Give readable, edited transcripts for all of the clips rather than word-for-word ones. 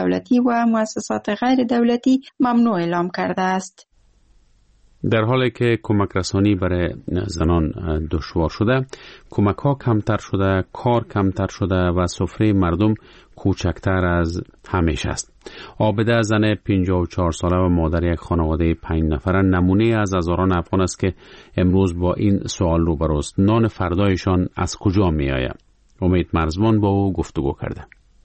دولتی و مؤسسات غیر دولتی ممنوع اعلام کرده است. در حالی که کمک رسانی برای زنان دشوار شده، کمک ها کمتر شده، کار کمتر شده و سفره مردم کوچکتر از همیشه است. عابده زن 54 ساله و مادر یک خانواده 5 نفره نمونه از هزاران افغان است که امروز با این سوال روبروست: نان فردایشان از کجا می آید؟ امید مرزبان با او گفتگو کرده.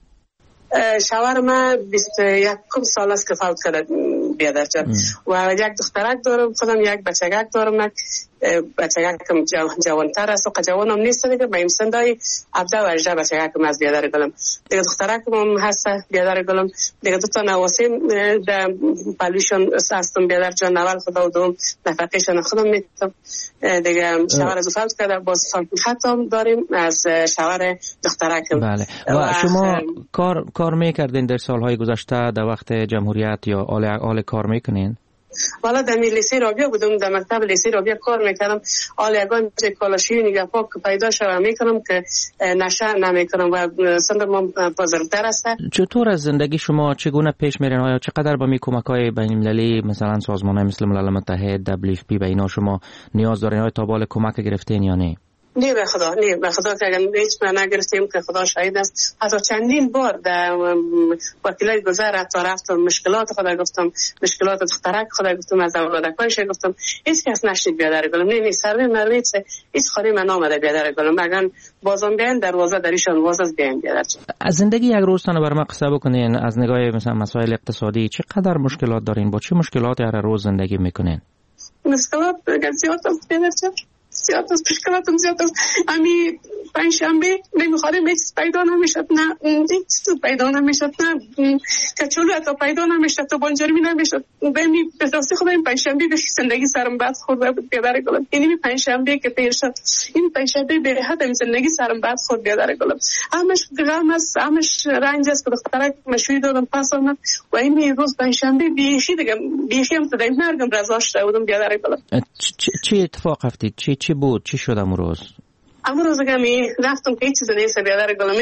شوهر من 21 سال است که فوت کرده بیادر جان و یک دخترک دارم، خودم یک بچگک دارم. بچگکم جوانتر است و جوانم نیست دیگه، به این سندای 17 و 18 بچگکم از بیادر گلم دیگه، دخترکم هم هست بیادر گلم دیگه. دو تا نواسیم در پلویشون هستم بیادر جان، اول خدا و دوم نفقهشون خودم میتم دیگه. شوهر از فوت کرده، باز خطم داریم از شوهر دخترکم. بله. و شما کار میکردین در سالهای گذشته در وقت جمهوریت یا آل کار میکنین؟ والا در لیسه رابیا بودم، در مکتب لیسه رابیا کار میکردم. آلیگان کالاشی نگه پاک پیدا شوم میکنم که نشه نمیکنم و سندم بزرگتر است. چطور از زندگی شما چگونه پیش میرین؟ آیا چقدر با کمک‌های بین‌المللی مثلا سازمان‌های مثل ملل متحد، WFP به اینا شما نیاز دارین؟ آیا تا بال کمک گرفتین یا نه؟ نه به خدا که اگر هیچ نگرفتیم که خدا شاهد است. حتی چندین بار در وکیلای گذر حتی رفتم مشکلات خدا گفتم، مشکلات دخترک خدا گفتم، از اولادکایش گفتم، هیچ کس نشنید بیادر گلم. نه سروی مرویت هیچ خاری من آمده بیادر گلم. اگر بازم بیان دروازه دریشان واز بیان بیادر. از زندگی یک روزتان بر ما قصه بکنین، از نگاه مثلا مسائل اقتصادی چقدر مشکلات دارین؟ با چه مشکلاتی هر روز زندگی میکنین؟ مشکلات زیاد است بیادر. زیاد است، مشکلاتم زیاد است. امی پنجشنبه نمیخواریم هیچ پیدا نمیشد، نه هیچ پیدا نمیشد، نه کچولو حتی پیدا نمیشد، تو بانجرمی نمیشد. بمی به راستی خدا این پنجشنبه به زندگی سرم بد خورده بود بیادر گلم. این پنجشنبه که پیر شد، این پنجشنبه به حد این زندگی سرم بد خورد بیادر گلم. همش غم است، همش رنج است که دخترک مشوی دادم پس آمد و این روز پنجشنبه بیخی دیگه بیخی هم تدای مرگم رضاش شدم بیادر گلم. چه اتفاق افتید؟ چی بود؟ چی شد امروز؟ امروز گمی رفتم که هیچ چیز نیست بیادر گلم.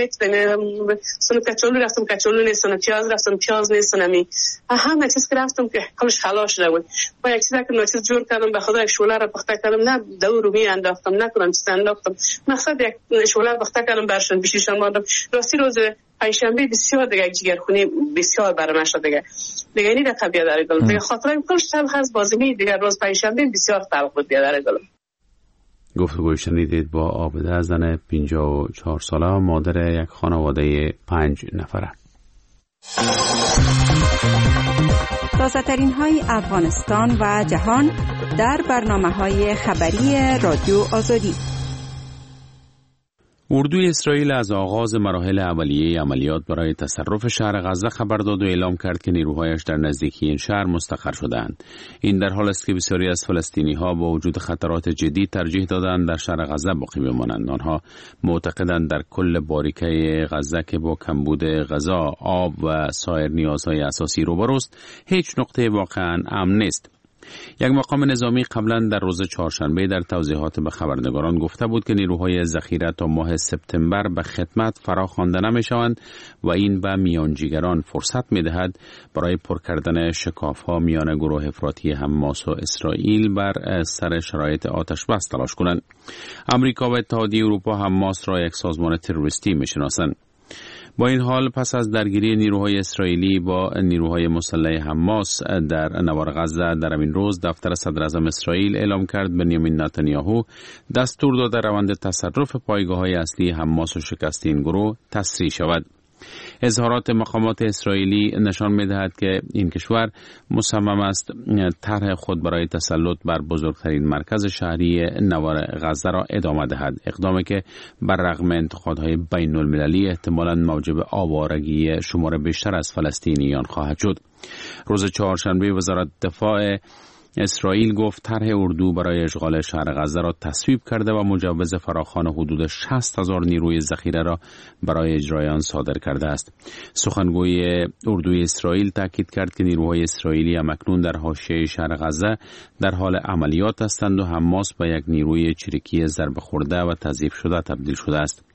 سن کچولو رفتم، کچولو نیست. سن پیاز رفتم، پیاز نیست. نمی همه چیز که رفتم که کلش خلاص شده بود. با یک چیزی که نوچیز جور کردم به خدا، یک شوله را پخته کردم، نه دور می انداختم، نکنم چیز انداختم، مقصد یک شوله پخته کردم برشون بشیشان ماندم. راستی روز پنجشنبه بسیار دیگه جگرخونی بسیار برام شد دیگه اینی دقیقه بیادر گلم دیگه. خاطرم کلش تلخ از بازمی دیگه. روز پنجشنبه بسیار تلخ بود بیادر گلم. گفتگوی شنیدید با عابده زن 54 ساله و مادر یک خانواده 5 نفره. تازه‌ترین های افغانستان و جهان در برنامه‌های خبری رادیو آزادی. اردوی اسرائیل از آغاز مراحل اولیه عملیات برای تصرف شهر غزه خبر داد و اعلام کرد که نیروهایش در نزدیکی این شهر مستقر شدند. این در حال است که بسیاری از فلسطینی‌ها با وجود خطرات جدی ترجیح دادند در شهر غزه باقی بمانند. آنها معتقدند در کل باریکه غزه که با کمبود غذا، آب و سایر نیازهای اساسی روبروست، هیچ نقطه واقعاً امن نیست. یک مقام نظامی قبلا در روز چهارشنبه در توضیحات به خبرنگاران گفته بود که نیروهای ذخیره تا ماه سپتامبر به خدمت فرا خوانده نمی‌شوند و این به میانجیگران فرصت می‌دهد برای پر کردن شکاف‌ها میان گروه افراطی حماس و اسرائیل بر سر شرایط آتش بس تلاش کنند. آمریکا و اتحادیه اروپا حماس را یک سازمان تروریستی می‌شناسند. با این حال پس از درگیری نیروهای اسرائیلی با نیروهای مسلح حماس در نوار غزه در همین روز دفتر صدر اعظم اسرائیل اعلام کرد بنیامین نتانیاهو دستور داده روند تصرف پایگاه‌های اصلی حماس و شکست این گروه تسریع شود. اظهارات مقامات اسرائیلی نشان می‌دهد که این کشور مصمم است طرح خود برای تسلط بر بزرگترین مرکز شهری نوار غزه را ادامه دهد، اقدامی که بر رغم انتقادهای بین المللی احتمالاً موجب آوارگی شمار بیشتر از فلسطینیان خواهد شد. روز چهارشنبه وزارت دفاع اسرائیل گفت طرح اردو برای اشغال شهر غزه را تصویب کرده و مجوز فراخوان حدود 60,000 نیروی ذخیره را برای اجرای آن صادر کرده است. سخنگوی اردوی اسرائیل تاکید کرد که نیروهای اسرائیلی همکنون در حاشیه شهر غزه در حال عملیات هستند و حماس به یک نیروی چریکی ضربه خورده و تضعیف شده تبدیل شده است.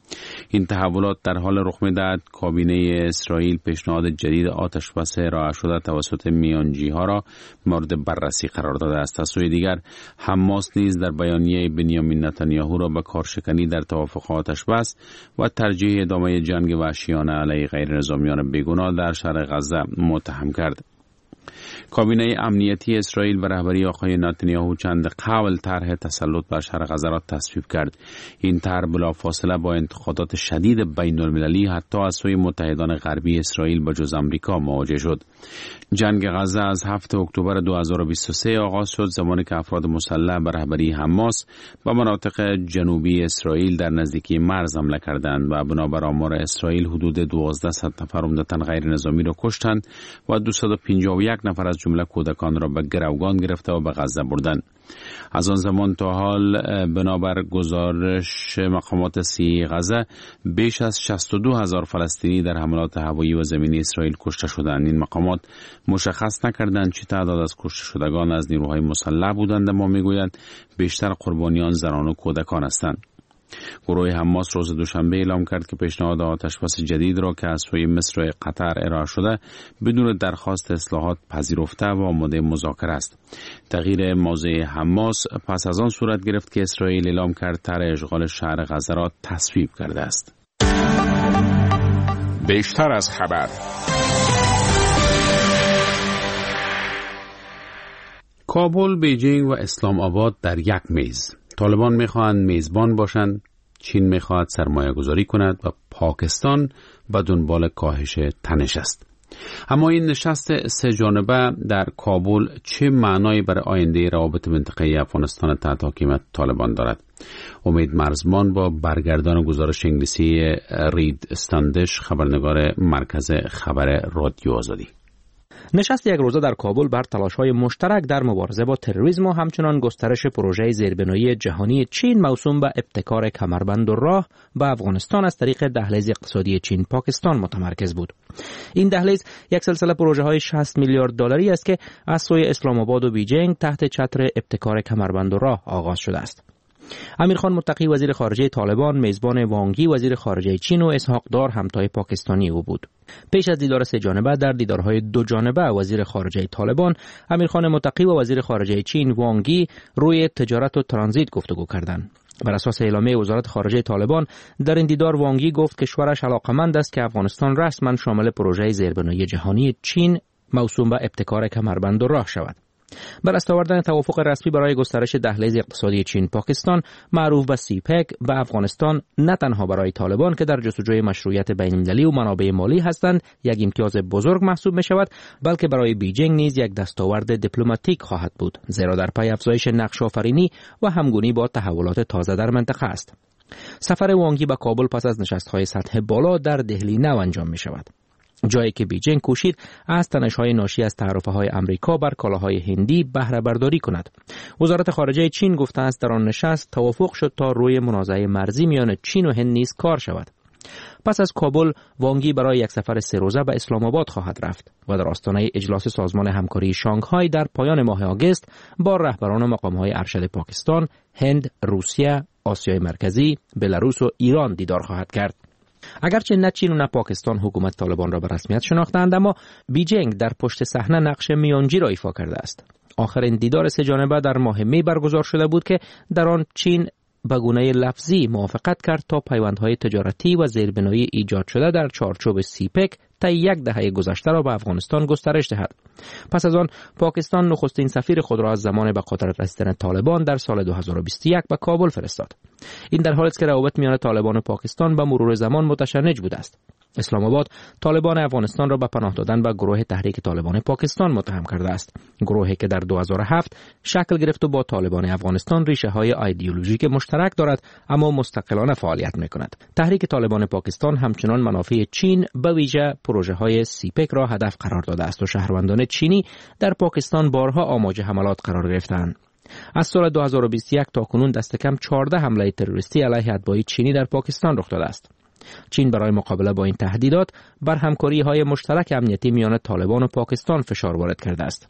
این تحولات در حال رخ می‌دهد کابینه اسرائیل پیشنهاد جدید آتشبس ارائه شده توسط میانجی‌ها را مورد بررسی قرار داده است. از سوی دیگر حماس نیز در بیانیه بنیامین نتانیاهو را به کارشکنی در توافق آتشبس و ترجیح ادامه جنگ وحشیانه علیه غیر نظامیان بیگناه در شرق غزه متهم کرد. کابینه امنیتی اسرائیل به رهبری آقای نتانیاهو چند قبل طرح تسلط بر شرق غزه را تصویب کرد. این طرح بلافاصله با انتقادات شدید بین المللی حتی از سوی متحدان غربی اسرائیل بجز آمریکا مواجه شد. جنگ غزه از 7 اکتبر 2023 آغاز شد، زمانی که افراد مسلح به رهبری حماس به مناطق جنوبی اسرائیل در نزدیکی مرز حمله کردند و بنابر آمار اسرائیل حدود 1200 نفر عمدتاً غیر نظامی را کشتند و 251 نفر از جمله کودکان را به گروگان گرفته و به غزه بردند. از آن زمان تا حال بنابر گزارش مقامات صحی غزه بیش از 62,000 فلسطینی در حملات هوایی و زمینی اسرائیل کشته شدند. این مقامات مشخص نکردند چه تعداد از کشته شدگان از نیروهای مسلح بودند، اما میگویند بیشتر قربانیان زنان و کودکان هستند. گروه حماس روز دوشنبه اعلام کرد که پیشنهاد آتشبس جدید را که از سوی مصر و قطر ارائه شده بدون درخواست اصلاحات پذیرفته و آماده مذاکره است. تغییر موضع حماس پس از آن صورت گرفت که اسرائیل اعلام کرد طرح اشغال شهر غزه را تصویب کرده است. بیشتر از خبر. کابل، بیجینگ و اسلام آباد در یک میز. طالبان میخواهند میزبان باشند، چین میخواهد سرمایه گذاری کند و پاکستان به دنبال کاهش تنش است. اما این نشست سه جانبه در کابل چه معنایی برای آینده روابط منطقه افغانستان تحت حکومت طالبان دارد؟ امید مرزمان با برگردان گزارش انگلیسی رید استاندش، خبرنگار مرکز خبر رادیو آزادی. نشست یک روزه در کابل بر تلاش‌های مشترک در مبارزه با تروریسم و همچنان گسترش پروژه زیربنایی جهانی چین موسوم به ابتکار کمربند و راه به افغانستان از طریق دهلیز اقتصادی چین پاکستان متمرکز بود. این دهلیز یک سلسله پروژه‌های 60 میلیارد دلاری است که از سوی اسلام آباد و بیجینگ تحت چتر ابتکار کمربند و راه آغاز شده است. امیرخان متقی وزیر خارجه طالبان میزبان وانگی وزیر خارجه چین و اسحاق دار همتای پاکستانی او بود. پیش از دیدار سه جانبه در دیدارهای دو جانبه وزیر خارجه طالبان، امیرخان متقی و وزیر خارجه چین وانگی روی تجارت و ترانزیت گفتگو کردند. بر اساس اعلامیه وزارت خارجه طالبان در این دیدار وانگی گفت کشورش علاقمند است که افغانستان رسما شامل پروژه زیربنایی جهانی چین موسوم به ابتکار کمربند و راه شود. بر دست آوردن توافق رسمی برای گسترش دهلیز اقتصادی چین پاکستان معروف به سیپک به افغانستان نه تنها برای طالبان که در جستجوی مشروعیت بین‌المللی و منابع مالی هستند یک امتیاز بزرگ محسوب می شود، بلکه برای بیجینگ نیز یک دستاورد دیپلماتیک خواهد بود، زیرا در پی افزایش نقش آفرینی و همگونی با تحولات تازه در منطقه است. سفر وانگی به کابل پس از نشست‌های سطح بالا در دهلی نو انجام می شود، جایی که بیجینگ کوشید از تنش‌های ناشی از تعرفه‌های آمریکا بر کالاهای هندی بهره برداری کند. وزارت خارجه چین گفته است در آن نشست توافق شد تا روی منازعه مرزی میان چین و هند نیز کار شود. پس از کابل وانگی برای یک سفر سه روزه به اسلام آباد خواهد رفت و در آستانه اجلاس سازمان همکاری شانگهای در پایان ماه آگوست با رهبران و مقام‌های ارشد پاکستان، هند، روسیه، آسیای مرکزی، بلاروس و ایران دیدار خواهد کرد. اگرچه نه چین و نه پاکستان حکومت طالبان را به رسمیت شناختند، اما بیجینگ در پشت صحنه نقش میانجی را ایفا کرده است. آخرین دیدار سه جانبه در ماه می برگزار شده بود که در آن چین به گونه لفظی موافقت کرد تا پیوندهای تجارتی و زیربنایی ایجاد شده در چارچوب سیپک تا یک دهه گذشته را به افغانستان گسترش دهد. پس از آن پاکستان نخستین سفیر خود را از زمان به قدرت رسیدن طالبان در سال 2021 به کابل فرستاد. این در حالی است که روابط میان طالبان و پاکستان به مرور زمان متشنج بوده است. اسلام آباد طالبان افغانستان را به پناه دادن به گروه تحریک طالبان پاکستان متهم کرده است، گروهی که در 2007 شکل گرفت و با طالبان افغانستان ریشه های ایدئولوژیک مشترک دارد اما مستقلانه فعالیت می‌کند. تحریک طالبان پاکستان همچنان منافع چین به ویژه پروژه های سیپک را هدف قرار داده است و شهروندان چینی در پاکستان بارها آماج حملات قرار گرفتند. از سال 2021 تا کنون دست کم 14 حمله تروریستی علیه اتباع چینی در پاکستان رخ داده است. چین برای مقابله با این تهدیدات بر همکاری‌های مشترک امنیتی میان طالبان و پاکستان فشار وارد کرده است.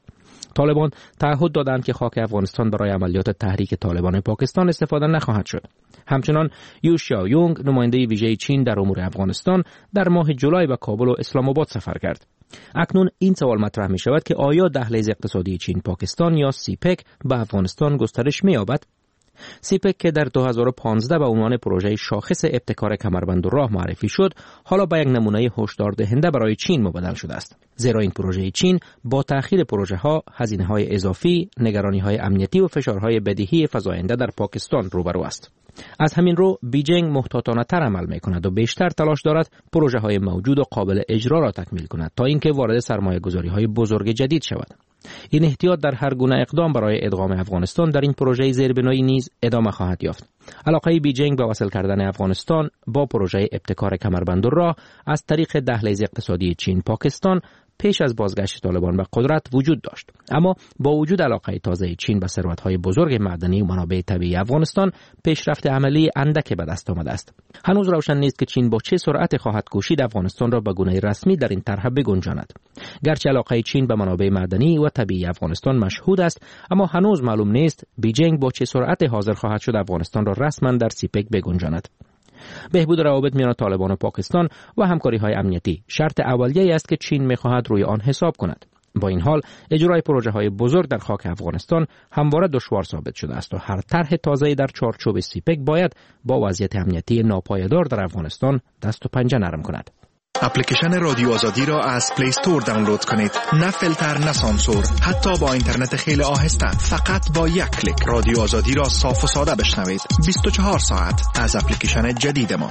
طالبان تعهد دادند که خاک افغانستان برای عملیات تحریک طالبان پاکستان استفاده نخواهد شد. همچنان یو شیاویونگ نماینده ویژه چین در امور افغانستان در ماه جولای به کابل و اسلام آباد سفر کرد. اکنون این سوال مطرح می شود که آیا دهلیز اقتصادی چین پاکستان یا سیپک به افغانستان گسترش می یابد؟ سیپک که در 2015 به عنوان پروژه شاخص ابتکار کمربندالراه معرفی شد، حالا به یک نمونه هشدار دهنده برای چین مبدل شده است. زیرا این پروژه چین با تأخیر پروژه ها، هزینه های اضافی، نگرانی های امنیتی و فشارهای بدیهی فزاینده در پاکستان روبرو است. از همین رو بیجینگ محتاطانه تر عمل می کند و بیشتر تلاش دارد پروژه های موجود و قابل اجرا را تکمیل کند تا اینکه وارد سرمایه گذاری های بزرگ جدید شود. این احتیاط در هر گونه اقدام برای ادغام افغانستان در این پروژه زیربنایی نیز ادامه خواهد یافت. علاقه بیجینگ به وصل کردن افغانستان با پروژه ابتکار کمربندالراه از طریق دهلیز اقتصادی چین پاکستان پیش از بازگشت طالبان به قدرت وجود داشت، اما با وجود علاقه تازه چین به ثروت‌های بزرگ معدنی و منابع طبیعی افغانستان، پیشرفت عملی اندک به دست آمده است. هنوز روشن نیست که چین با چه سرعت خواهد کوشید افغانستان را به گونه رسمی در این طرح بگنجاند. گرچه علاقه چین به منابع معدنی و طبیعی افغانستان مشهود است، اما هنوز معلوم نیست بیجینگ با چه سرعت حاضر خواهد شد افغانستان را رسما در سیپک بگنجاند. بهبود روابط میان طالبان و پاکستان و همکاری‌های امنیتی شرط اولیه‌ای است که چین می‌خواهد روی آن حساب کند. با این حال اجرای پروژه‌های بزرگ در خاک افغانستان همواره دشوار ثابت شده است و هر طرح تازه‌ای در چارچوب سیپک باید با وضعیت امنیتی ناپایدار در افغانستان دست و پنجه نرم کند. اپلیکیشن رادیو آزادی را از پلی استور دانلود کنید. نه فیلتر، نه سانسور، حتی با اینترنت خیلی آهسته. فقط با یک کلیک رادیو آزادی را صاف و ساده بشنوید. 24 ساعت از اپلیکیشن جدید ما.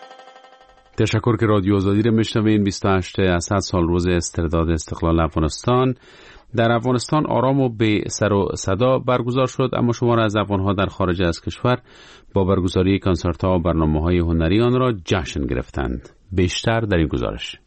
تشکر که رادیو آزادی را میشنوین. 28 اسد سال روز استرداد استقلال افغانستان. در افغانستان آرام و به سر و صدا برگزار شد، اما شمار از افغان‌ها در خارج از کشور با برگزاری کنسرت‌ها و برنامه‌های هنری آن را جشن گرفتند. بیشتر در این گزارش.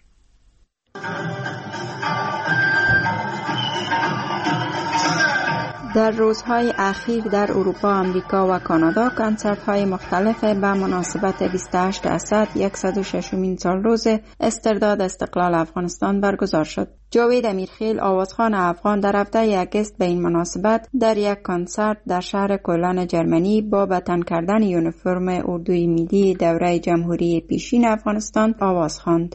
در روزهای اخیر در اروپا، آمریکا و کانادا کنسرت‌های مختلف به مناسبت 28 اسد 106مین سال روز استرداد استقلال افغانستان برگزار شد. جاوید امیرخیل، آوازخوان افغان، در هفته اگست به این مناسبت در یک کنسرت در شهر کلن جرمنی با به تن کردن یونیفرم اردوی ملی دوره جمهوری پیشین افغانستان آواز خواند.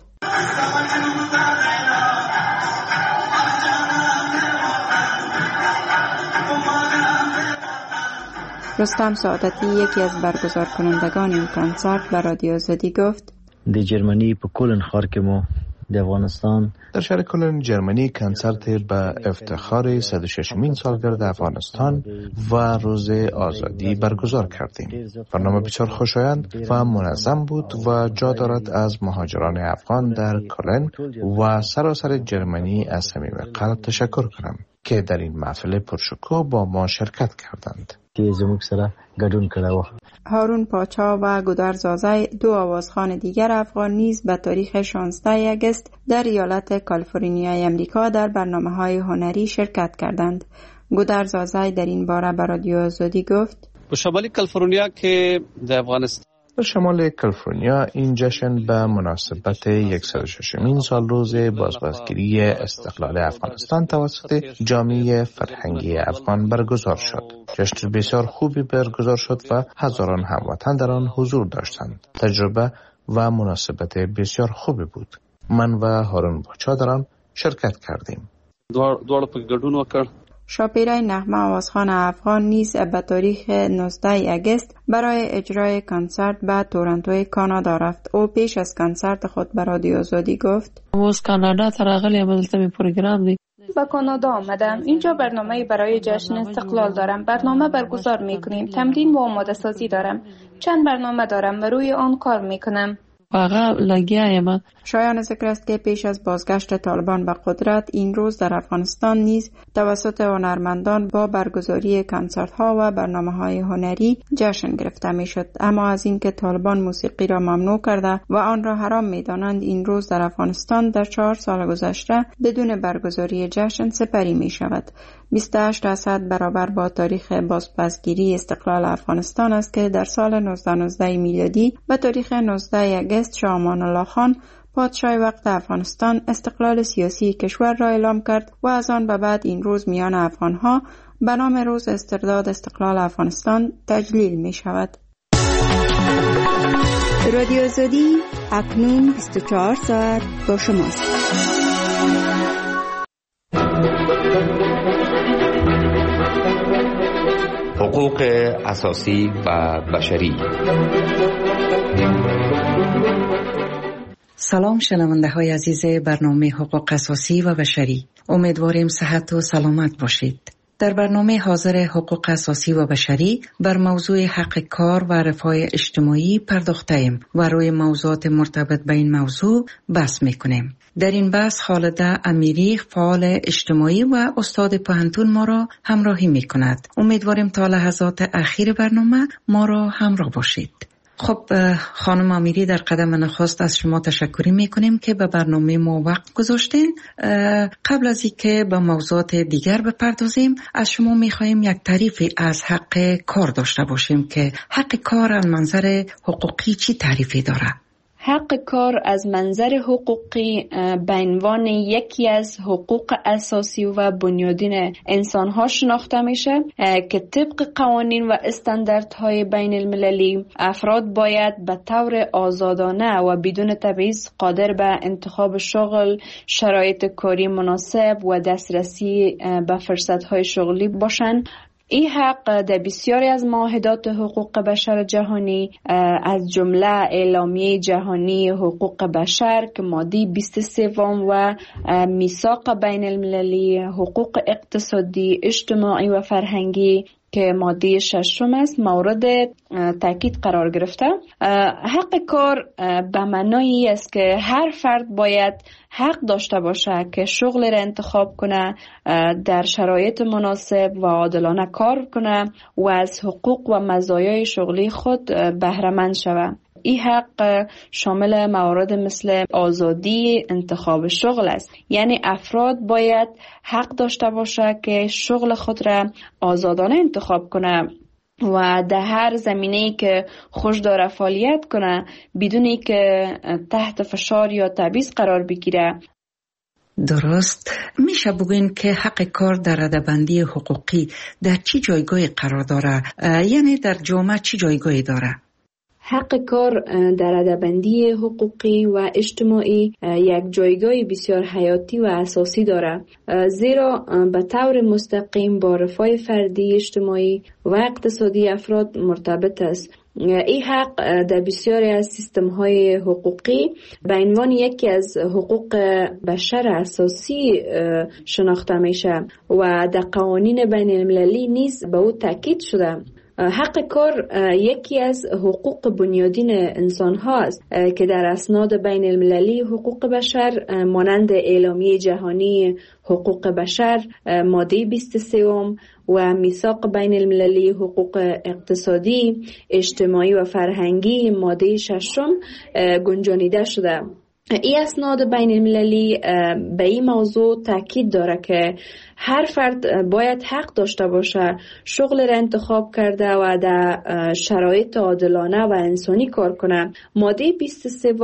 رستم سعادتی، یکی از برگزار کنندگان این کنسرت، به رادیو آزادی گفت: در جرمنی په کلن ښار کې مو د افغانستان در شهر کلن جرمنی کنسرت به افتخار 106مین سالگرد افغانستان و روز آزادی برگزار کردیم. برنامه بسیار خوشایند و منظم بود و جا دارد از مهاجران افغان در کلن و سراسر جرمنی از صمیم قلب تشکر کنم که در این محفل پرشکوه با ما شرکت کردند. هارون پاچا و گودرز زازای، دو آوازخوان دیگر افغان، نیز به تاریخ 16 اگست در ایالت کالیفرنیای امریکا در برنامه‌های هنری شرکت کردند. گودرز زازای در این باره به رادیو آزادی گفت: به شمال کالیفرنیا که در افغانستان، در شمال کالیفرنیا این جشن به مناسبت 106مین سال روز بازگیری استقلال افغانستان توسط جامعه فرهنگی افغان برگزار شد. جشن بسیار خوبی برگزار شد و هزاران هموطن در آن حضور داشتند. تجربه و مناسبت بسیار خوبی بود. من و هارون پاچا در آن شرکت کردیم. دوار په ګډون وکړ. شاپیرای نغمه، آوازخوان افغان، نیز به تاریخ 19 اگست برای اجرای کنسرت به تورنتو کانادا رفت. او پیش از کنسرت خود به رادیو آزادی گفت: اوس کانادا ته راغلی، دلته می پروگرام دی. به کانادا آمدم. اینجا برنامه برای جشن استقلال دارم. برنامه برگزار میکنیم. تمرین و آماده سازی دارم. چند برنامه دارم و روی آن کار میکنم. شایان ذکر است که پیش از بازگشت طالبان به قدرت، این روز در افغانستان نیز توسط هنرمندان با برگزاری کنسرت‌ها و برنامه‌های هنری جشن گرفته می‌شد. اما از اینکه طالبان موسیقی را ممنوع کرده و آن را حرام می‌دانند، این روز در افغانستان در 4 سال گذشته بدون برگزاری جشن سپری می‌شود. 28 اسد برابر با تاریخ بازگیری استقلال افغانستان است که در سال 1919 میلادی به تاریخ 19 اگست شاه امان الله خان پادشاه وقت افغانستان استقلال سیاسی کشور را اعلام کرد و از آن به بعد این روز میان افغانها به نام روز استرداد استقلال افغانستان تجلیل می شود. رادیو آزادی اکنون 24 ساعت با شماست. حقوق اساسی و بشری. سلام شنونده های عزیز برنامه حقوق اساسی و بشری. امیدواریم صحت و سلامت باشید. در برنامه حاضر حقوق اساسی و بشری بر موضوع حق کار و رفاه اجتماعی پرداخته‌ایم و روی موضوعات مرتبط به این موضوع بحث می‌کنیم. در این بحث خالده امیری فعال اجتماعی و استاد پوهنتون ما را همراهی می‌کند. امیدواریم تا لحظات اخیر برنامه ما را همراه باشید. خب خانم امیری، در قدم نخست از شما تشکر میکنیم که به برنامه ما وقت گذاشتین. قبل از اینکه به موضوعات دیگر بپردازیم از شما میخواهیم یک تعریفی از حق کار داشته باشیم که حق کار از منظر حقوقی چی تعریفی داره؟ حق کار از منظر حقوقی به عنوان یکی از حقوق اساسی و بنیادین انسان‌ها شناخته میشه که طبق قوانین و استانداردهای بین المللی افراد باید به طور آزادانه و بدون تبعیض قادر به انتخاب شغل، شرایط کاری مناسب و دسترسی به فرصت‌های شغلی باشند. این حق در بسیاری از معاهدات حقوق بشر جهانی از جمله اعلامیه جهانی حقوق بشر که ماده 23 و میثاق بین المللی حقوق اقتصادی، اجتماعی و فرهنگی که ماده 6 است مورد تاکید قرار گرفته. حق کار به معنای است که هر فرد باید حق داشته باشه که شغل را انتخاب کنه، در شرایط مناسب و عادلانه کار کنه و از حقوق و مزایای شغلی خود بهره مند شود. این حق شامل موارد مثل آزادی انتخاب شغل است، یعنی افراد باید حق داشته باشه که شغل خود را آزادانه انتخاب کنه و در هر زمینه‌ای که خوش داره فعالیت کنه بدون که تحت فشار یا تبعیض قرار بگیره. درست. میشه بگوین که حق کار در رده‌بندی حقوقی در چی جایگاهی قرار داره؟ یعنی در جامعه چی جایگاهی داره؟ حق کار در رده‌بندی حقوقی و اجتماعی یک جایگاه بسیار حیاتی و اساسی دارد، زیرا به طور مستقیم با رفاه فردی، اجتماعی و اقتصادی افراد مرتبط است. این حق در بسیاری از سیستم‌های حقوقی به عنوان یکی از حقوق بشر اساسی شناخته میشه و در قوانین بین المللی نیز به او تاکید شده. حق کار یکی از حقوق بنیادین انسان هاست که در اسناد بین المللی حقوق بشر مانند اعلامیه جهانی حقوق بشر ماده 23 و میثاق بین المللی حقوق اقتصادی، اجتماعی و فرهنگی ماده 6 گنجانیده شده. این اسناد بین المللی به این موضوع تاکید داره که هر فرد باید حق داشته باشه شغل را انتخاب کرده و در شرایط عادلانه و انسانی کار کنه. ماده 23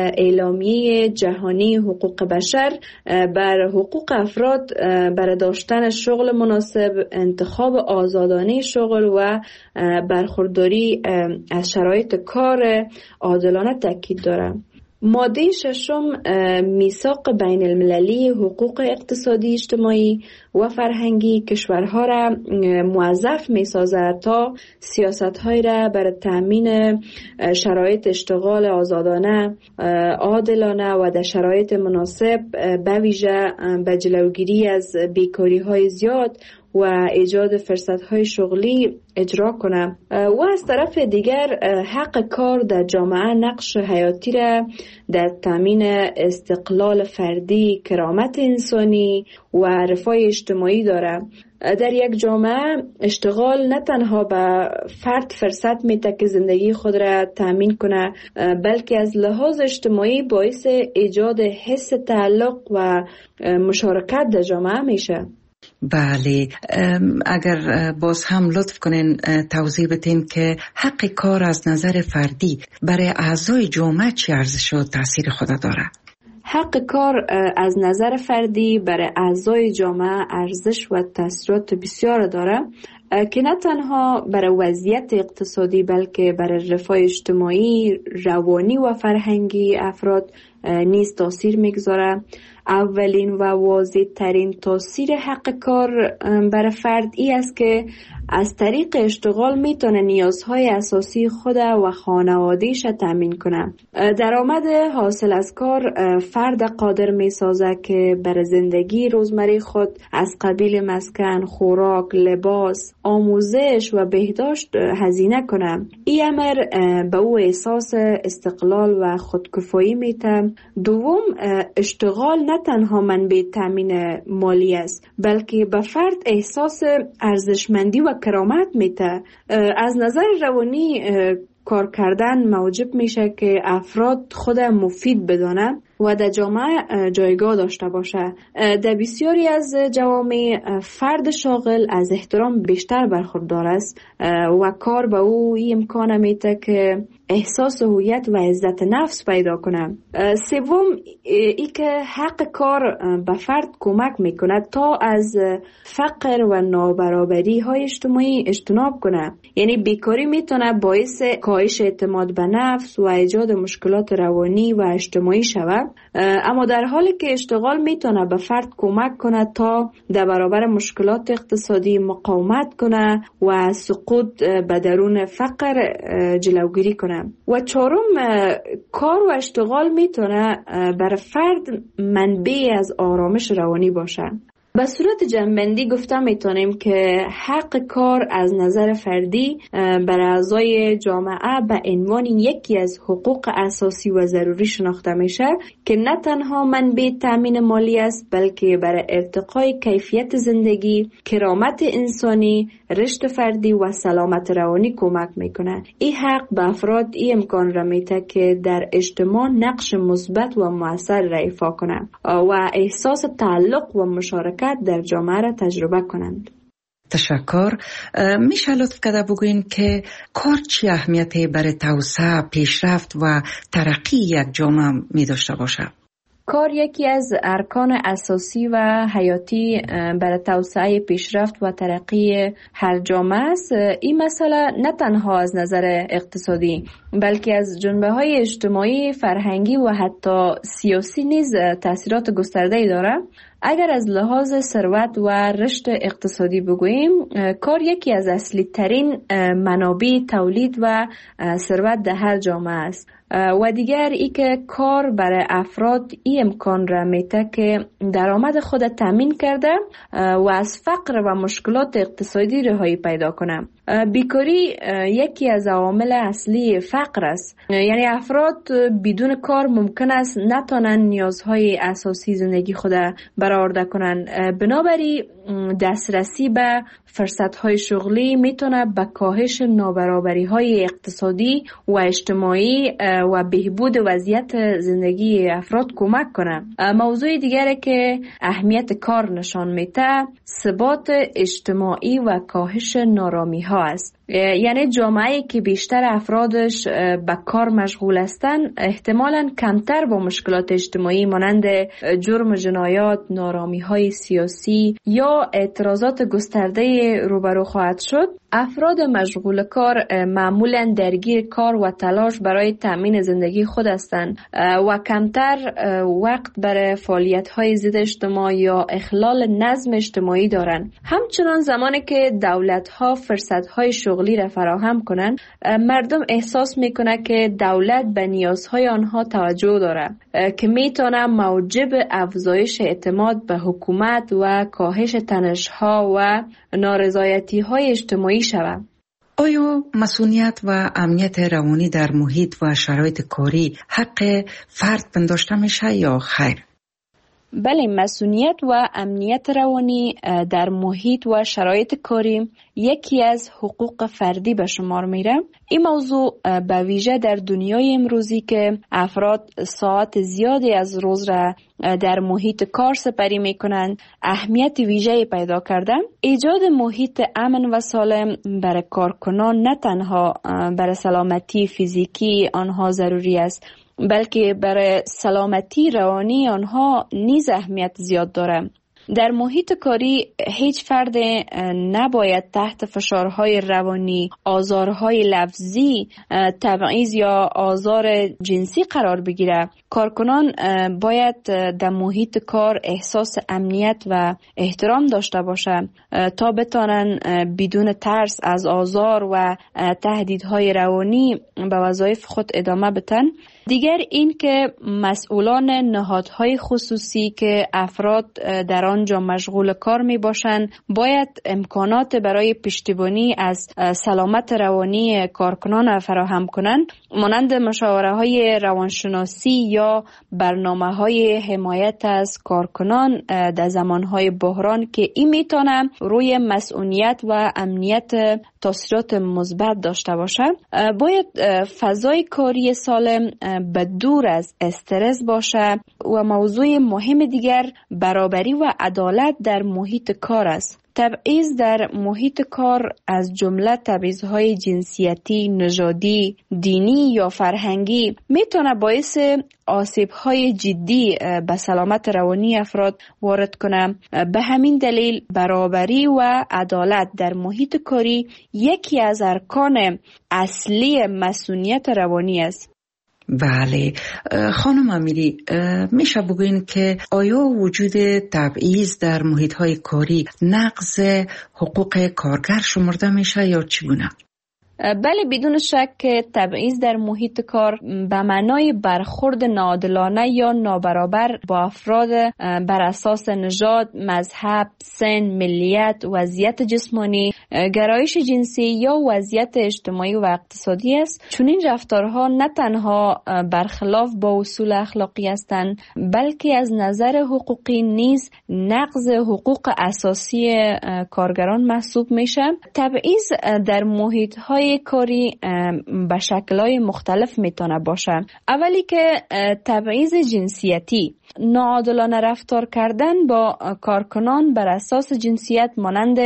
اعلامیه جهانی حقوق بشر بر حقوق افراد برای داشتن شغل مناسب، انتخاب آزادانه شغل و برخورداری از شرایط کار عادلانه تاکید داره. ماده 6 میثاق بین المللی حقوق اقتصادی، اجتماعی و فرهنگی کشورها را موظف می سازد تا سیاست‌های را برای تأمین شرایط اشتغال آزادانه، عادلانه و در شرایط مناسب به ویژه به جلوگیری از بیکاری‌های زیاد و ایجاد فرصت‌های شغلی اجرا کنه. و از طرف دیگر حق کار در جامعه نقش حیاتی را در تامین استقلال فردی، کرامت انسانی و رفاه اجتماعی داره. در یک جامعه اشتغال نه تنها به فرد فرصت میده که زندگی خود را تامین کنه، بلکه از لحاظ اجتماعی باعث ایجاد حس تعلق و مشارکت در جامعه میشه. بله، اگر باز هم لطف کنین توضیح بدین که حق کار از نظر فردی برای اعضای جامعه چه ارزش و تاثیر خود داره؟ حق کار از نظر فردی برای اعضای جامعه ارزش و تاثیرات بسیار داره که نه تنها برای وضعیت اقتصادی بلکه برای رفاه اجتماعی، روانی و فرهنگی افراد نیز تاثیر میگذاره. اولین و واضح ترین تاثیر حق کار برای فرد ای است که از طریق اشتغال میتونه نیازهای اساسی خود و خانوادهش تامین کنه. درآمد حاصل از کار فرد قادر میسازه که برای زندگی روزمره خود از قبیل مسکن، خوراک، لباس، آموزش و بهداشت هزینه کنه. این امر به او احساس استقلال و خودکفایی میده. دوم، اشتغال نه تنها منبع تامین مالی است بلکه به فرد احساس ارزشمندی و کرامت میده. از نظر روانی کار کردن موجب میشه که افراد خود مفید بدانه و در جامعه جایگاه داشته باشه. در بسیاری از جوامع فرد شاغل از احترام بیشتر برخوردار است و کار به او این امکان میده که احساس هویت و عزت نفس پیدا کنه. سوم، ای که حق کار به فرد کمک میکنه تا از فقر و نابرابری های اجتماعی اجتناب کنه. یعنی بیکاری میتونه باعث کاهش اعتماد به نفس و ایجاد مشکلات روانی و اجتماعی شود، اما در حالی که اشتغال میتونه به فرد کمک کنه تا در برابر مشکلات اقتصادی مقاومت کنه و سقوط به درون فقر جلوگیری کنه. و چهارم، کار و اشتغال میتونه برای فرد منبع از آرامش روانی باشه. به صورت جمع‌بندی گفته میتونیم که حق کار از نظر فردی برای اعضای جامعه به عنوان یکی از حقوق اساسی و ضروری شناخته میشه که نه تنها منبع تامین مالی است بلکه برای ارتقای کیفیت زندگی، کرامت انسانی، رشد فردی و سلامت روانی کمک میکنه. این حق به افراد این امکان را میده که در اجتماع نقش مثبت و مؤثر را ایفا کنند و احساس تعلق و مشارکت در جامعه را تجربه کنند. تشکر. میشه لطف کرده بگوین که کار چی اهمیتی برای توسعه، پیشرفت و ترقی یک جامعه می داشته باشه؟ کار یکی از ارکان اساسی و حیاتی برای توسعه، پیشرفت و ترقی هر جامعه است. این مسئله نه تنها از نظر اقتصادی بلکه از جنبه‌های اجتماعی، فرهنگی و حتی سیاسی نیز تأثیرات گسترده‌ای دارد. اگر از لحاظ ثروت و رشد اقتصادی بگوییم، کار یکی از اصلی ترین منابع تولید و ثروت در هر جامعه است. و دیگر ای که کار برای افراد این امکان را میده که درآمد خود تامین کرده و از فقر و مشکلات اقتصادی رهایی پیدا کنه. بیکاری یکی از عوامل اصلی فقر است. یعنی افراد بدون کار ممکن است نتونن نیازهای اساسی زندگی خود برآورده کنن. بنابراین دسترسی به فرصت‌های شغلی میتونه به کاهش نابرابری‌های اقتصادی و اجتماعی و بهبود وضعیت زندگی افراد کمک کنه. موضوع دیگری که اهمیت کار نشان میده ثبات اجتماعی و کاهش نارامی‌ها است. یعنی جامعه‌ای که بیشتر افرادش به کار مشغول هستند احتمالاً کمتر با مشکلات اجتماعی مانند جرم و جنایات، نارامی‌های سیاسی یا اعتراضات گسترده روبرو خواهد شد. افراد مشغول کار معمولاً درگیر کار و تلاش برای تامین زندگی خود هستند و کمتر وقت برای فعالیت‌های ضد اجتماع یا اخلال نظم اجتماعی دارند. همچنان زمانی که دولت‌ها فرصت‌های شغلی را فراهم کنند، مردم احساس می‌کنند که دولت به نیازهای آنها توجه دارد که می‌تواند موجب افزایش اعتماد به حکومت و کاهش تنش‌ها و نارضایتی‌های اجتماعی شود. آیا مسئولیت و امنیت روانی در محیط و شرایط کاری حق فرد پنداشته میشه یا خیر؟ بله، مسئولیت و امنیت روانی در محیط و شرایط کاری یکی از حقوق فردی به شمار میره. این موضوع به ویژه در دنیای امروزی که افراد ساعت زیادی از روز را در محیط کار سپری میکنند اهمیت ویژه‌ای پیدا کرده. ایجاد محیط امن و سالم برای کارکنان نه تنها برای سلامتی فیزیکی آنها ضروری است، بلکه برای سلامتی روانی آنها نیز اهمیت زیاد داره. در محیط کاری هیچ فرد نباید تحت فشارهای روانی، آزارهای لفظی، تبعیض یا آزار جنسی قرار بگیره. کارکنان باید در محیط کار احساس امنیت و احترام داشته باشند تا بتانن بدون ترس از آزار و تهدیدهای روانی به وظایف خود ادامه بدن. دیگر این که مسئولان نهادهای خصوصی که افراد در آنجا مشغول کار می باشند باید امکانات برای پشتیبانی از سلامت روانی کارکنان فراهم کنند، مانند مشاوره های روانشناسی یا برنامه های حمایت از کارکنان در زمانهای بحران که این میتونه روی مسئولیت و امنیت تاثیرات مثبت داشته باشد. باید فضای کاری سالم به دور از استرس باشه و موضوع مهم دیگر برابری و عدالت در محیط کار است. تبعیض در محیط کار از جمله تبعیض‌های جنسیتی، نژادی، دینی یا فرهنگی میتونه باعث آسیب‌های جدی به سلامت روانی افراد وارد کنه. به همین دلیل برابری و عدالت در محیط کاری یکی از ارکان اصلی مسئولیت روانی است. بله خانم امیری، میشه بگوین که آیا وجود تبعیض در محیط‌های کاری نقض حقوق کارگر شمرده میشه یا چگونه؟ بله، بدون شک که تبعیض در محیط کار به معنای برخورد ناعادلانه یا نابرابر با افراد بر اساس نژاد، مذهب، سن، ملیت، وضعیت جسمانی، گرایش جنسی یا وضعیت اجتماعی و اقتصادی است. چون این رفتارها نه تنها برخلاف با اصول اخلاقی هستند، بلکه از نظر حقوقی نیز نقض حقوق اساسی کارگران محسوب میشه. تبعیض در محیط‌های کاری به شکل‌های مختلف میتونه باشه. اولی که تبعیض جنسیتی، ناعادلانه رفتار کردن با کارکنان بر اساس جنسیت مانند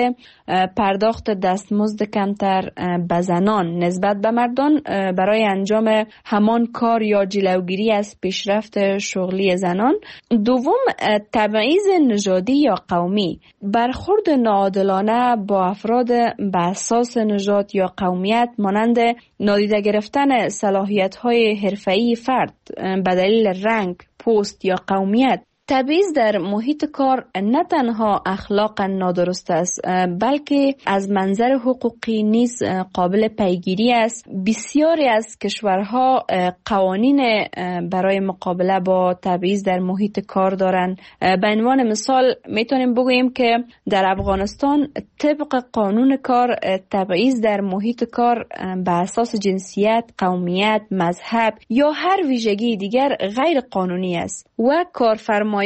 پرداخت دستمزد کمتر به زنان نسبت به مردان برای انجام همان کار یا جلوگیری از پیشرفت شغلی زنان. دوم، تبعیض نژادی یا قومی، برخورد ناعادلانه با افراد بر اساس نژاد یا قومیت مانند نادیده گرفتن صلاحیت‌های حرفه‌ای فرد به دلیل رنگ، پوست یا قومیت. تبعیض در محیط کار نه تنها اخلاقا نادرست است، بلکه از منظر حقوقی نیز قابل پیگیری است. بسیاری از کشورها قوانین برای مقابله با تبعیض در محیط کار دارند. به عنوان مثال میتونیم بگوییم که در افغانستان طبق قانون کار تبعیض در محیط کار به اساس جنسیت، قومیت، مذهب یا هر ویژگی دیگر غیر قانونی است و کارفرمایان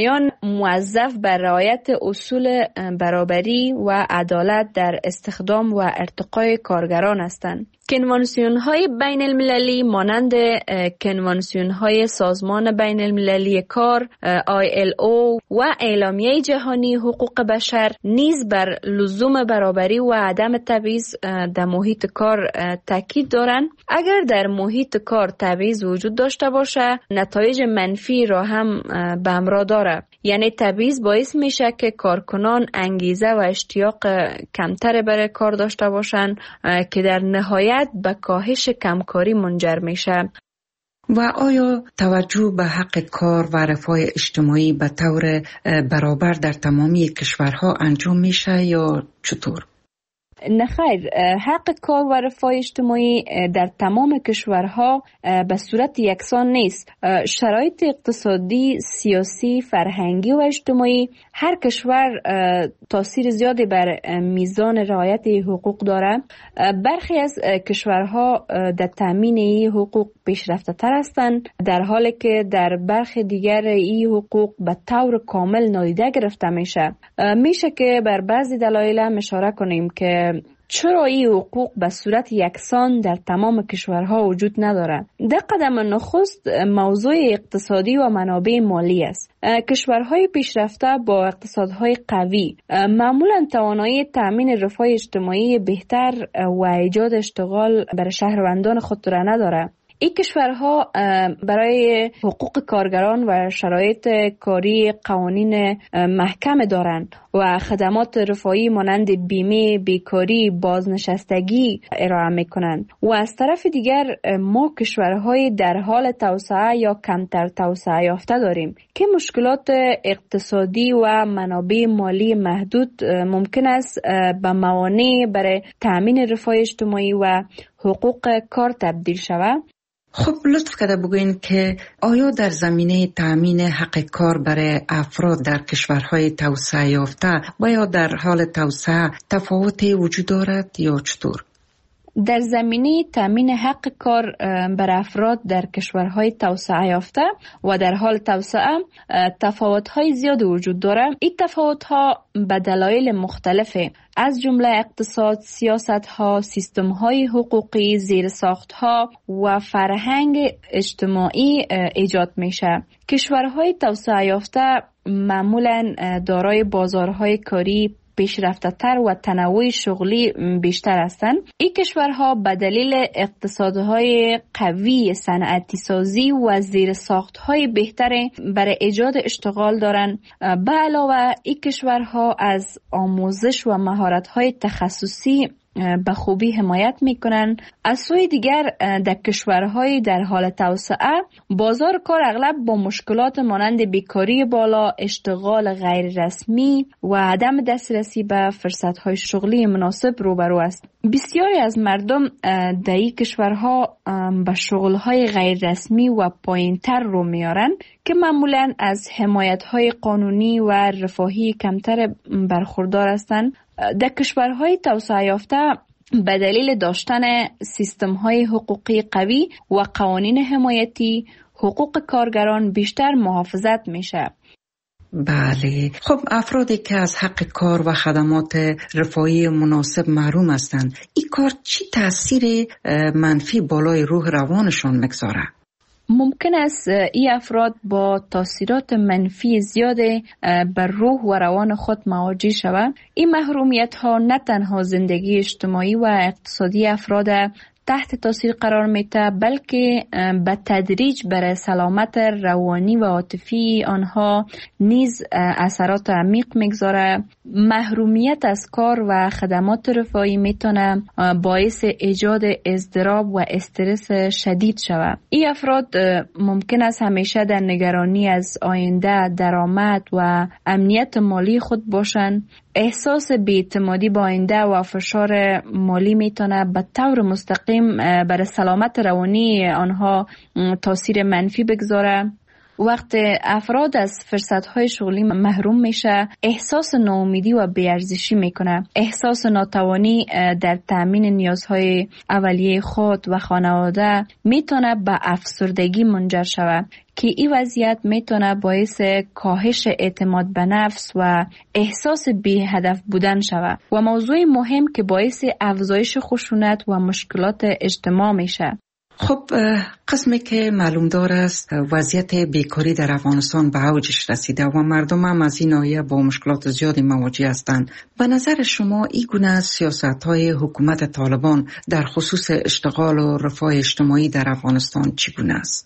موظف بر رعایت اصول برابری و عدالت در استخدام و ارتقای کارگران هستند. کنوانسیون‌های بین المللی مانند کنوانسیون‌های سازمان بین المللی کار ILO و اعلامیه جهانی حقوق بشر نیز بر لزوم برابری و عدم تبعیض در محیط کار تاکید دارند. اگر در محیط کار تبعیض وجود داشته باشه، نتایج منفی را هم به همراه داره. یعنی تبعیض باعث میشه که کارکنان انگیزه و اشتیاق کمتر برای کار داشته باشند که در نهایت به کاهش کمکاری منجر میشه. و آیا توجه به حق کار و رفاه اجتماعی به طور برابر در تمامی کشورها انجام میشه یا چطور؟ نخیر، حق کار و رفاه اجتماعی در تمام کشورها به صورت یکسان نیست. شرایط اقتصادی، سیاسی، فرهنگی و اجتماعی هر کشور تاثیر زیادی بر میزان رعایت حقوق دارد. برخی از کشورها در تامین این حقوق پیشرفته تر هستند، در حالی که در برخی دیگر این حقوق به طور کامل نادیده گرفته میشه که بر بعضی دلایل هم اشاره کنیم که چرا این حقوق به صورت یکسان در تمام کشورها وجود ندارد. در قدم نخست موضوع اقتصادی و منابع مالی است. کشورهای پیشرفته با اقتصادهای قوی معمولا توانایی تامین رفاه اجتماعی بهتر و ایجاد اشتغال برای شهروندان خود را ندارد. این کشورها برای حقوق کارگران و شرایط کاری قوانین محکم دارند و خدمات رفاهی مانند بیمه، بیکاری، بازنشستگی ارائه میکنند. و از طرف دیگر ما کشورهای در حال توسعه یا کمتر توسعه یافته داریم که مشکلات اقتصادی و منابع مالی محدود ممکن است به موانع برای تأمین رفاه اجتماعی و حقوق کار تبدیل شود. خب لطف کرده بگوین که آیا در زمینه تأمین حق کار برای افراد در کشورهای توسعه یافته و یا در حال توسعه تفاوتی وجود دارد یا چطور؟ در زمینه تامین حق کار بر افراد در کشورهای توسعه یافته و در حال توسعه تفاوت‌های زیاد وجود دارد. این تفاوت‌ها به دلایل مختلفه، از جمله اقتصاد، سیاست‌ها، سیستم‌های حقوقی، زیرساخت‌ها و فرهنگ اجتماعی ایجاد میشه. کشورهای توسعه یافته معمولاً دارای بازارهای کاری پیشرفته تر و تنوع شغلی بیشتر هستند. این کشورها به دلیل اقتصادهای قوی، صنعتی سازی و زیرساختهای بهتر برای ایجاد اشتغال دارند. به علاوه این کشورها از آموزش و مهارت‌های تخصصی به خوبی حمایت میکنن. از سوی دیگر در کشورهای در حال توسعه بازار کار اغلب با مشکلات مانند بیکاری بالا، اشتغال غیر رسمی و عدم دسترسی به فرصتهای شغلی مناسب روبرو است. بسیاری از مردم در این کشورها به شغلهای غیر رسمی و پایینتر رو میارن که معمولاً از حمایتهای قانونی و رفاهی کمتر برخوردار هستند. در کشورهای توسعه یافته به دلیل داشتن سیستم‌های حقوقی قوی و قوانین حمایتی، حقوق کارگران بیشتر محافظت میشه. بله، خب افرادی که از حق کار و خدمات رفاهی مناسب محروم هستند، این کار چی تأثیر منفی بالای روح روانشان میگذاره؟ ممکن است این افراد با تاثیرات منفی زیاد بر روح و روان خود مواجه شوند. این محرومیت ها نه تنها زندگی اجتماعی و اقتصادی افراد تحت تاثیر قرار میده، بلکه به تدریج بر سلامت روانی و عاطفی آنها نیز اثرات عمیق میگذاره. محرومیت از کار و خدمات رفاهی میتونه باعث ایجاد اضطراب و استرس شدید شود. این افراد ممکن است همیشه در نگرانی از آینده، درآمد و امنیت مالی خود باشند. احساس بی‌اعتمادی با آینده و فشار مالی میتونه به طور مستقیم بر سلامت روانی آنها تاثیر منفی بگذاره. وقت افراد از فرصت‌های شغلی محروم میشه، احساس ناامیدی و بی‌ارزشی میکنه. احساس ناتوانی در تأمین نیازهای اولیه خود و خانواده میتونه به افسردگی منجر شود که این وضعیت میتونه باعث کاهش اعتماد به نفس و احساس بی هدف بودن شود و موضوع مهم که باعث افزایش خشونت و مشکلات اجتماع میشه. خب قسمی که معلوم دار است وضعیت بیکاری در افغانستان به اوجش رسیده و مردم هم از این ناحیه با مشکلات زیادی مواجه هستند. به نظر شما این گونه سیاست‌های حکومت طالبان در خصوص اشتغال و رفاه اجتماعی در افغانستان چگونه است؟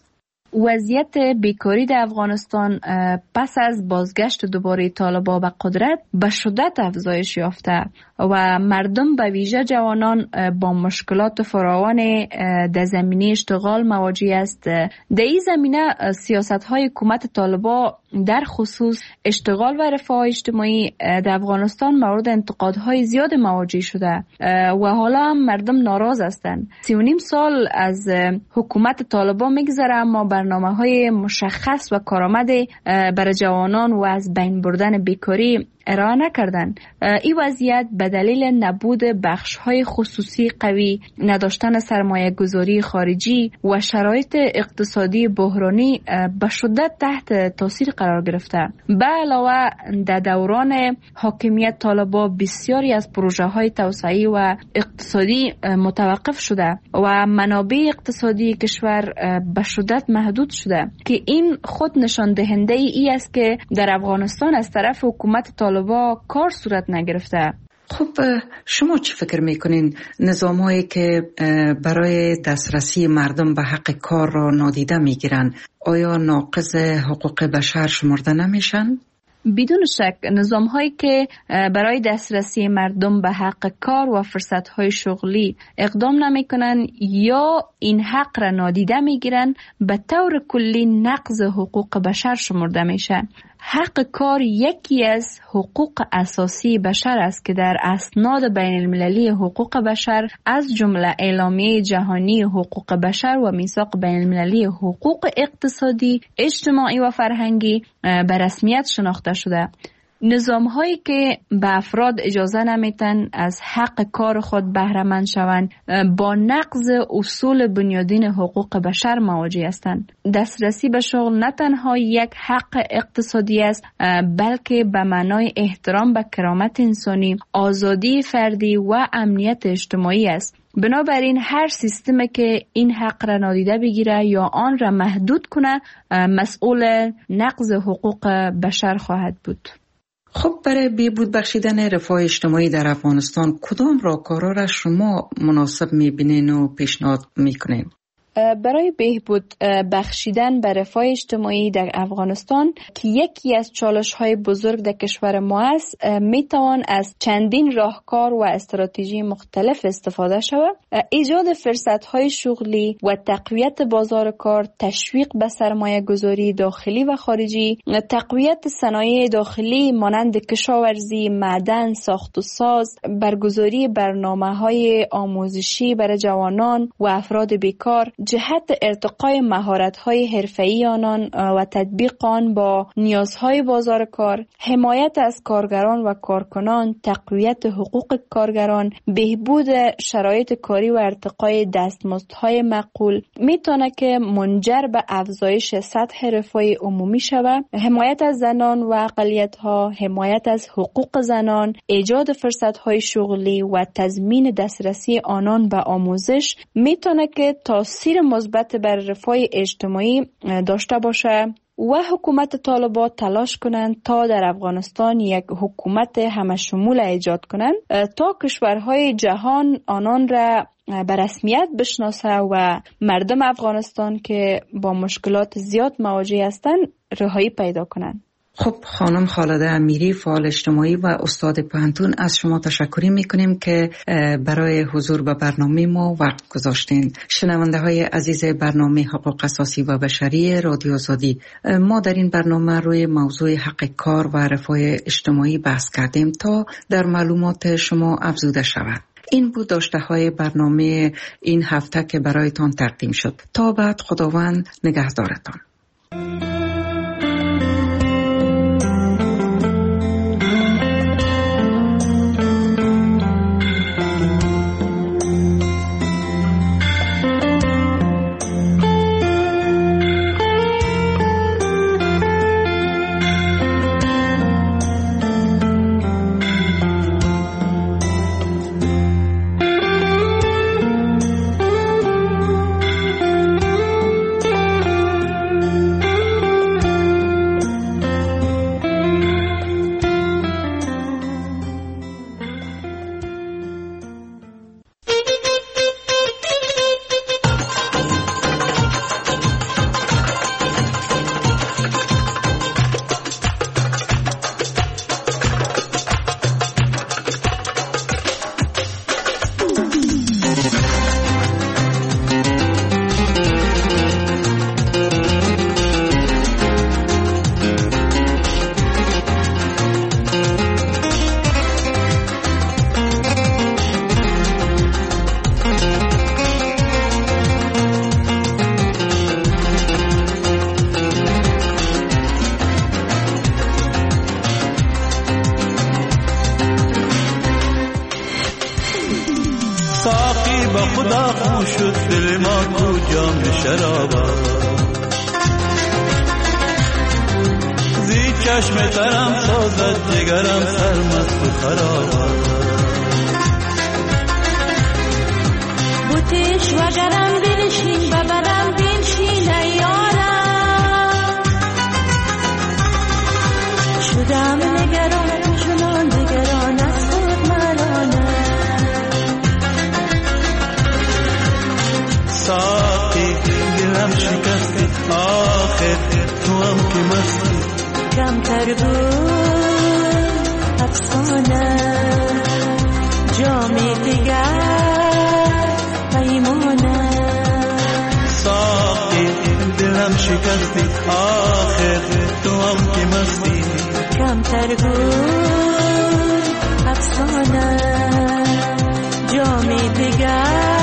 وضعیت بیکاری در افغانستان پس از بازگشت دوباره طالبان به قدرت به شدت افزایش یافته و مردم به ویژه جوانان با مشکلات فراوان در زمینه اشتغال مواجه است. در این زمینه سیاست‌های حکومت طالبان در خصوص اشتغال و رفاه اجتماعی در افغانستان مورد انتقادهای زیاد مواجه شده و حالا هم مردم ناراض هستند. 3.5 سال از حکومت طالبان میگذره اما برنامه‌های مشخص و کارآمد برای جوانان و از بین بردن بیکاری ارائه نکردن. این وضعیت به دلیل نبود بخش‌های خصوصی قوی، نداشتن سرمایه گذاری خارجی و شرایط اقتصادی بحرانی به شدت تحت تاثیر قرار گرفته. به علاوه در دوران حاکمیت طالبان بسیاری از پروژه‌های توسعه‌ای و اقتصادی متوقف شده و منابع اقتصادی کشور به شدت محدود شده که این خود نشان دهنده ای است که در افغانستان از طرف حکومت طالبان کار صورت نگرفته. خب شما چی فکر میکنین نظام‌هایی که برای دسترسی مردم به حق کار را نادیده میگیرن آیا ناقض حقوق بشر شمرده نمیشن؟ بدون شک نظام‌هایی که برای دسترسی مردم به حق کار و فرصت‌های شغلی اقدام نمی‌کنند یا این حق را نادیده می‌گیرند به طور کلی نقض حقوق بشر شمرده میشن. حق کار یکی از حقوق اساسی بشر است که در اسناد بین المللی حقوق بشر از جمله اعلامیه جهانی حقوق بشر و میثاق بین المللی حقوق اقتصادی، اجتماعی و فرهنگی به رسمیت شناخته شده. نظام هایی که به افراد اجازه نمیتن از حق کار خود بهره مند شوند با نقض اصول بنیادین حقوق بشر مواجه هستند. دسترسی به شغل نه تنها یک حق اقتصادی است بلکه به معنای احترام به کرامت انسانی، آزادی فردی و امنیت اجتماعی است. بنابراین هر سیستمی که این حق را نادیده بگیره یا آن را محدود کنه مسئول نقض حقوق بشر خواهد بود. خب برای بهبود بخشیدن رفاه اجتماعی در افغانستان کدام راهکارها را شما مناسب می‌بینین و پیشنهاد می‌کنین؟ برای بهبود بخشیدن به رفاه اجتماعی در افغانستان که یکی از چالش‌های بزرگ در کشور ما است میتوان از چندین راهکار و استراتژی مختلف استفاده شود. ایجاد فرصت‌های شغلی و تقویت بازار کار، تشویق به سرمایه گذاری داخلی و خارجی، تقویت صنایع داخلی مانند کشاورزی، معدن، ساخت و ساز، برگزاری برنامه‌های آموزشی برای جوانان و افراد بیکار، جهت ارتقای مهارت‌های حرفه‌ای آنان و تطبیق آن با نیازهای بازار کار، حمایت از کارگران و کارکنان، تقویت حقوق کارگران، بهبود شرایط کاری و ارتقای دستمزدهای معقول میتونه که منجر به افزایش سطح رفاه عمومی شود. حمایت از زنان و اقلیت‌ها، حمایت از حقوق زنان، ایجاد فرصت‌های شغلی و تضمین دسترسی آنان به آموزش میتونه که تاثیر مثبت بر رفاه اجتماعی داشته باشه و حکومت طالبان تلاش کنند تا در افغانستان یک حکومت همشمول ایجاد کنند تا کشورهای جهان آنان را به رسمیت بشناسه و مردم افغانستان که با مشکلات زیاد مواجه هستند رهایی پیدا کنند. خب خانم خالده امیری، فعال اجتماعی و استاد پوهنتون، از شما تشکر میکنیم که برای حضور به برنامه ما وقت گذاشتین. شنونده های عزیز برنامه حقوق اساسی و بشری رادیو آزادی، ما در این برنامه روی موضوع حق کار و رفاه اجتماعی بحث کردیم تا در معلومات شما افزوده شود. این بود داشته های برنامه این هفته که برایتان تقدیم شد. تا بعد خداوند نگهدارتان. ساقی به خدا خو شد دل ما کو جام شرابا زی چشم ترم سازد جگرم سرمست و خرابا بوتش وگرم بنشین ببرم بنشین ایارم شدم نگران چنان نگران از خود ملانم ساقی دلم شکستی آخر تو هم که مستی کمتر بود افسانه جامی دیگر پیمانه ساقی دلم شکستی آخر تو هم که مستی کمتر بود افسانه جامی دیگر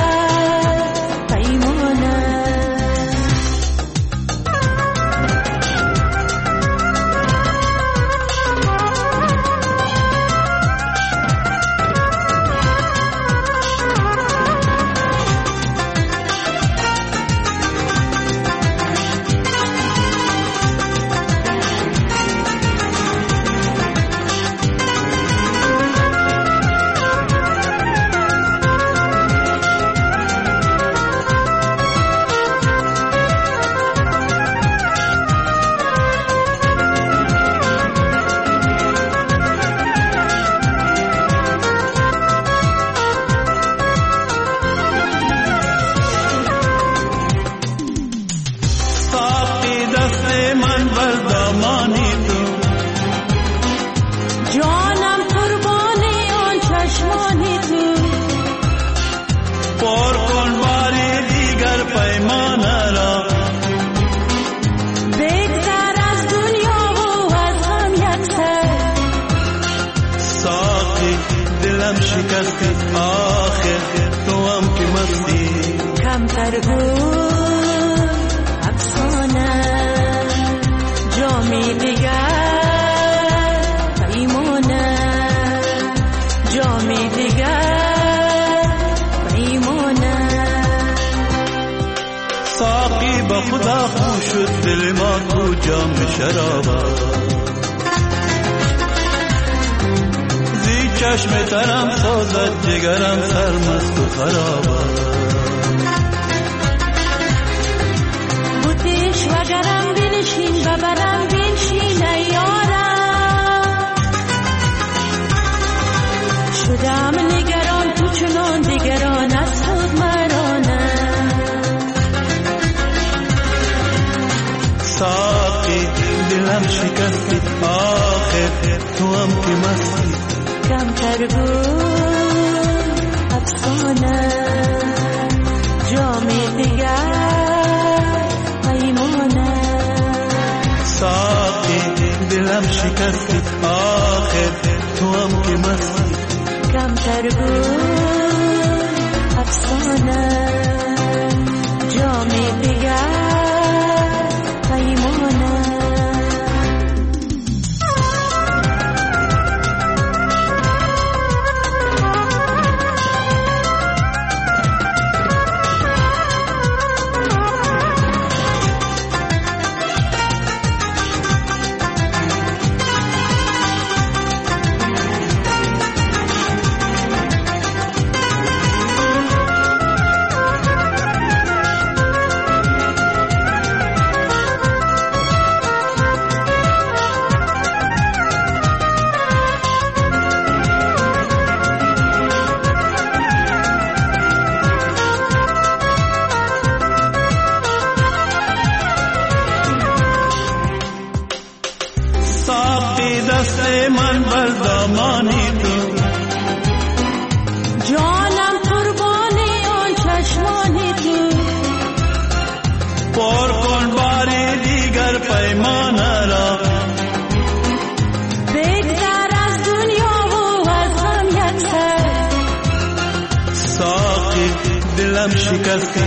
دلم شکستی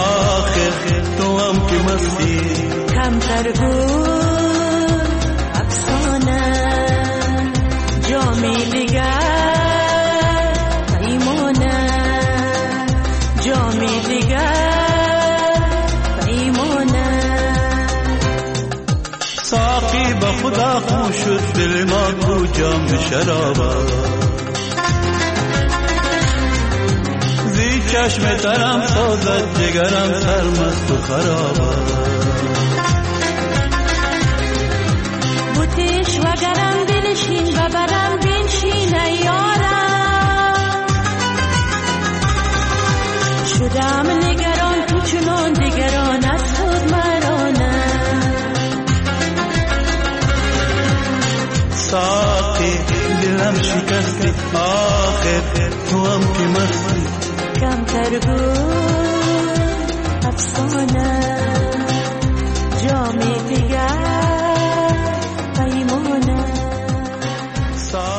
آخر تو هم که مستی کمتر بود افسانه جامی دیگر پیمانه شد دل ما کو جام شرابا زی چشم ترم سازد جگرم سرمست و خرابا بوتش و گرم بنشین و برم بنشین ایارم شدم نگران تو چنان دیگران از خود مرانم ساقی دلم شکستی آخر تو هم که مستی کمتر بود افسانه جام دیگر